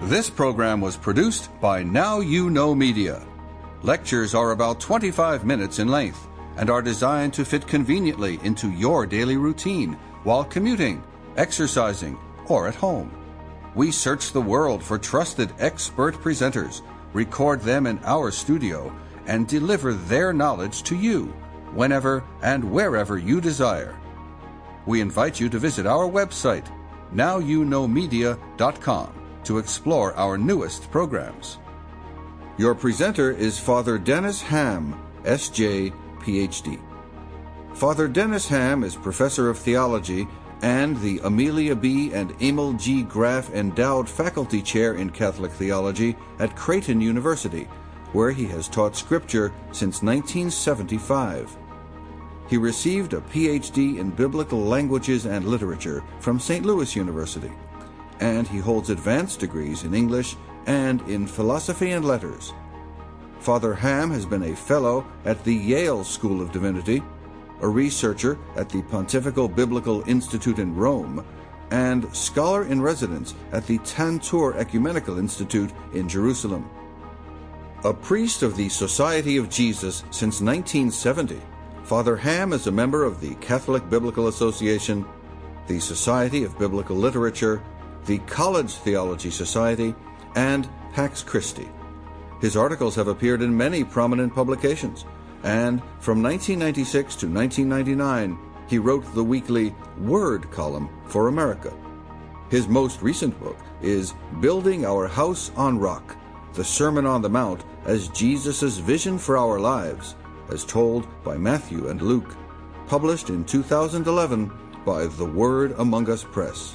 This program was produced by Now You Know Media. Lectures are about 25 minutes in length and are designed to fit conveniently into your daily routine while commuting, exercising, or at home. We search the world for trusted expert presenters, record them in our studio, and deliver their knowledge to you whenever and wherever you desire. We invite you to visit our website, nowyouknowmedia.com, to explore our newest programs. Your presenter is Father Dennis Ham, S.J., Ph.D. Father Dennis Ham is Professor of Theology and the Amelia B. and Emil G. Graff Endowed Faculty Chair in Catholic Theology at Creighton University, where he has taught Scripture since 1975. He received a Ph.D. in Biblical Languages and Literature from St. Louis University, and he holds advanced degrees in English and in Philosophy and Letters. Father Ham has been a Fellow at the Yale School of Divinity, a researcher at the Pontifical Biblical Institute in Rome, and Scholar in Residence at the Tantur Ecumenical Institute in Jerusalem. A priest of the Society of Jesus since 1970, Father Ham is a member of the Catholic Biblical Association, the Society of Biblical Literature, the College Theology Society, and Pax Christi. His articles have appeared in many prominent publications, and from 1996 to 1999, he wrote the weekly Word column for America. His most recent book is Building Our House on Rock, the Sermon on the Mount as Jesus' Vision for Our Lives, as told by Matthew and Luke, published in 2011 by The Word Among Us Press.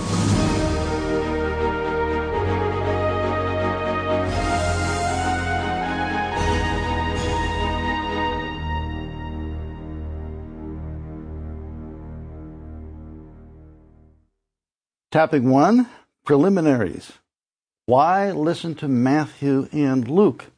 Topic 1, Preliminaries. Why listen to Matthew and Luke?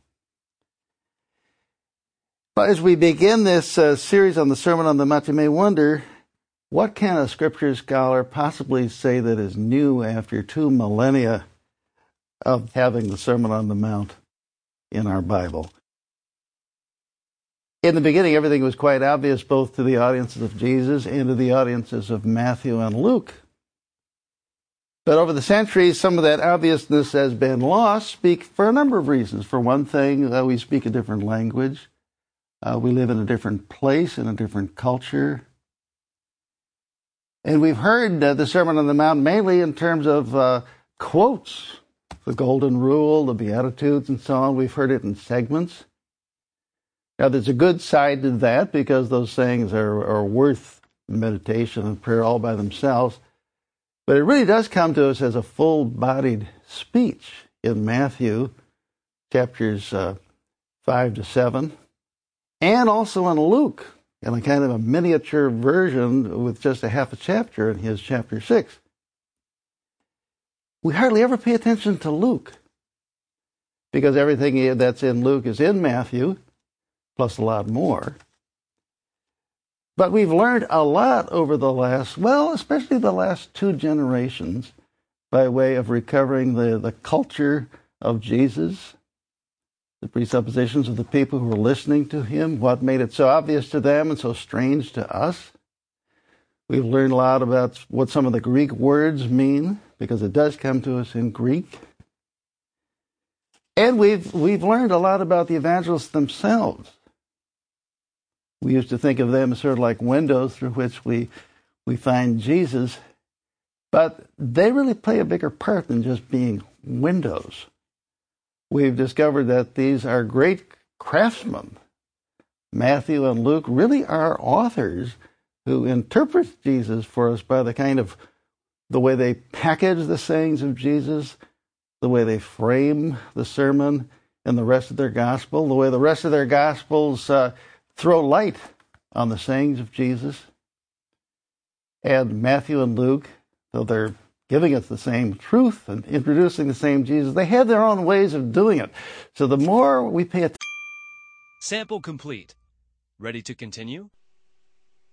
But as we begin this series on the Sermon on the Mount, you may wonder, what can a Scripture scholar possibly say that is new after 2 millennia of having the Sermon on the Mount in our Bible? In the beginning, everything was quite obvious both to the audiences of Jesus and to the audiences of Matthew and Luke. But over the centuries, some of that obviousness has been lost for a number of reasons. For one thing, we speak a different language. We live in a different place, in a different culture. And we've heard the Sermon on the Mount mainly in terms of quotes, the Golden Rule, the Beatitudes, and so on. We've heard it in segments. Now, there's a good side to that because those sayings are worth meditation and prayer all by themselves. But it really does come to us as a full-bodied speech in Matthew chapters 5 to 7, and also in Luke, in a kind of a miniature version with just a half a chapter in his chapter 6. We hardly ever pay attention to Luke, because everything that's in Luke is in Matthew, plus a lot more. But we've learned a lot over the last, especially the last 2 generations, by way of recovering the culture of Jesus, the presuppositions of the people who were listening to him, what made it so obvious to them and so strange to us. We've learned a lot about what some of the Greek words mean, because it does come to us in Greek. And we've learned a lot about the evangelists themselves. We used to think of them as sort of like windows through which we find Jesus, but they really play a bigger part than just being windows. We've discovered that these are great craftsmen. Matthew and Luke really are authors who interpret Jesus for us by the way they package the sayings of Jesus, the way they frame the sermon and the rest of their gospel, the way the rest of their gospels throw light on the sayings of Jesus. And Matthew and Luke, though they're giving us the same truth and introducing the same Jesus, they have their own ways of doing it. So the more we pay attention... Sample complete. Ready to continue?